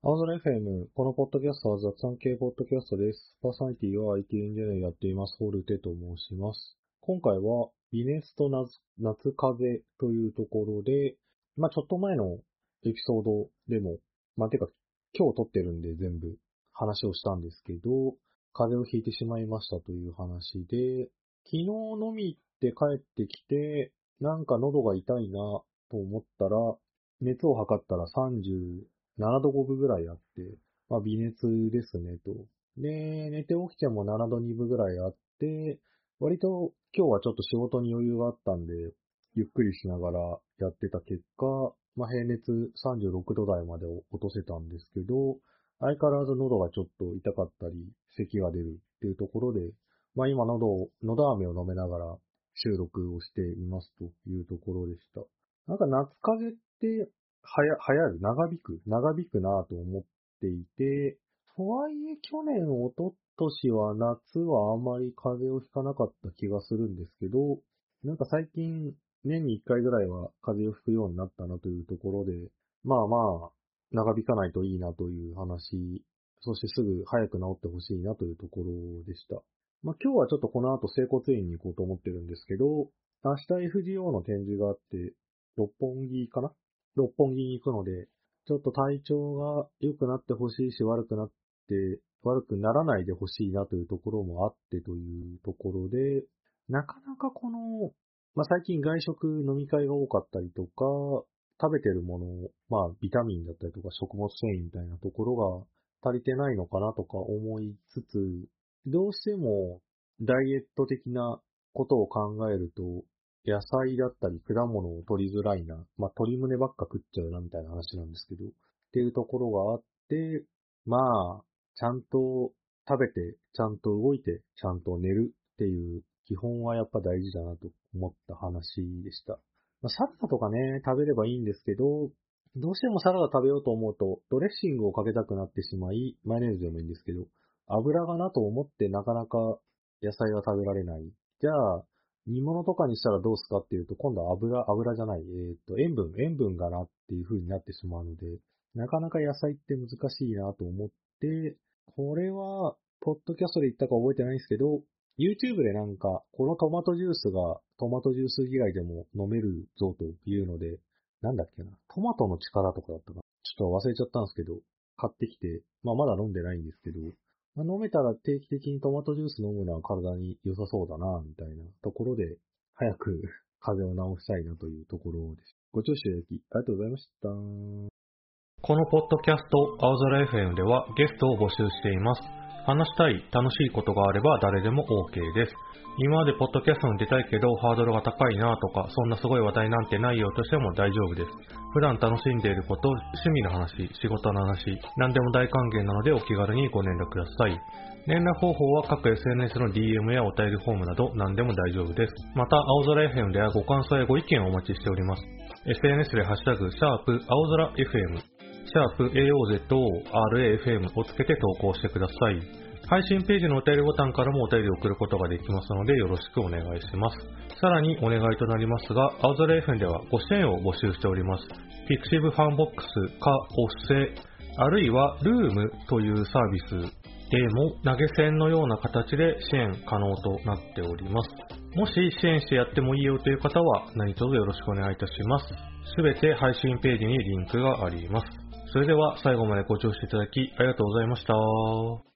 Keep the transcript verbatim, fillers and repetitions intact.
青空 エフエム、このポッドキャストは雑談系ポッドキャストです。パーソナリティは アイティー エンジニアをやっています、ホルテと申します。今回は、微熱と夏夏風邪というところで、まあちょっと前のエピソードでも、まあてか今日撮ってるんで全部話をしたんですけど、風邪をひいてしまいましたという話で、昨日飲み行って帰ってきて、なんか喉が痛いなと思ったら、熱を測ったらさんじゅうななどごぶぐらいあって、まあ微熱ですねと。で、寝て起きてもななどにぶぐらいあって、割と今日はちょっと仕事に余裕があったんで、ゆっくりしながらやってた結果、まあ平熱さんじゅうろくど台まで落とせたんですけど、相変わらず喉がちょっと痛かったり、咳が出るっていうところで、まあ今喉を、喉飴を飲めながら収録をしていますというところでした。なんか夏風邪ってはや、流行る、長引く、長引くなぁと思っていて、とはいえ去年、一昨年は夏はあんまり風邪をひかなかった気がするんですけど、なんか最近年にいっかいぐらいは風邪をひくようになったなというところで、まあまあ、長引かないといいなという話、そしてすぐ早く治ってほしいなというところでした。まあ今日はちょっとこの後整骨院に行こうと思ってるんですけど、明日 エフジーオー の展示があって、六本木かな六本木に行くので、ちょっと体調が良くなってほしいし、悪くなって、悪くならないでほしいなというところもあってというところで、なかなかこの、まあ、最近外食飲み会が多かったりとか、食べてるもの、まあ、ビタミンだったりとか食物繊維みたいなところが足りてないのかなとか思いつつ、どうしてもダイエット的なことを考えると、野菜だったり果物を取りづらいな。まあ、鶏胸ばっか食っちゃうなみたいな話なんですけど。っていうところがあって、まあ、ちゃんと食べて、ちゃんと動いて、ちゃんと寝るっていう基本はやっぱ大事だなと思った話でした。まあ、サラダとかね、食べればいいんですけど、どうしてもサラダ食べようと思うと、ドレッシングをかけたくなってしまい、マヨネーズでもいいんですけど、油がなと思ってなかなか野菜が食べられない。じゃあ、煮物とかにしたらどうすかっていうと、今度は油、油じゃない、えっと、塩分、塩分がなっていう風になってしまうので、なかなか野菜って難しいなと思って、これは、ポッドキャストで言ったか覚えてないんですけど、YouTube でなんか、このトマトジュースがトマトジュース以外でも飲めるぞというので、なんだっけな、トマトの力とかだったかな。ちょっと忘れちゃったんですけど、買ってきて、まあまだ飲んでないんですけど、まあ、飲めたら定期的にトマトジュース飲むのは体に良さそうだな、みたいなところで、早く風邪を治したいなというところです。ご聴取いただき、ありがとうございました。 このポッドキャスト、青空 エフエム ではゲストを募集しています。話したい、楽しいことがあれば誰でも OK です。今までポッドキャストに出たいけどハードルが高いなとか、そんなすごい話題なんてないよとしても大丈夫です。普段楽しんでいること、趣味の話、仕事の話、何でも大歓迎なのでお気軽にご連絡ください。連絡方法は各 エスエヌエス の ディーエム やお便りフォームなど何でも大丈夫です。また、青空 エフエム ではご感想やご意見をお待ちしております。エスエヌエス でハッシュタグ、シャープ青空 エフエム、シャープ エーオーゼットオーアールエーエフエム をつけて投稿してください。配信ページのお便りボタンからもお便りを送ることができますのでよろしくお願いします。さらにお願いとなりますが、青空 エフエム ではご支援を募集しております。ピクシブファンボックスかおっせ、あるいはルームというサービスでも投げ銭のような形で支援可能となっております。もし支援してやってもいいよという方は何卒よろしくお願いいたします。すべて配信ページにリンクがあります。それでは最後までご聴取いただきありがとうございました。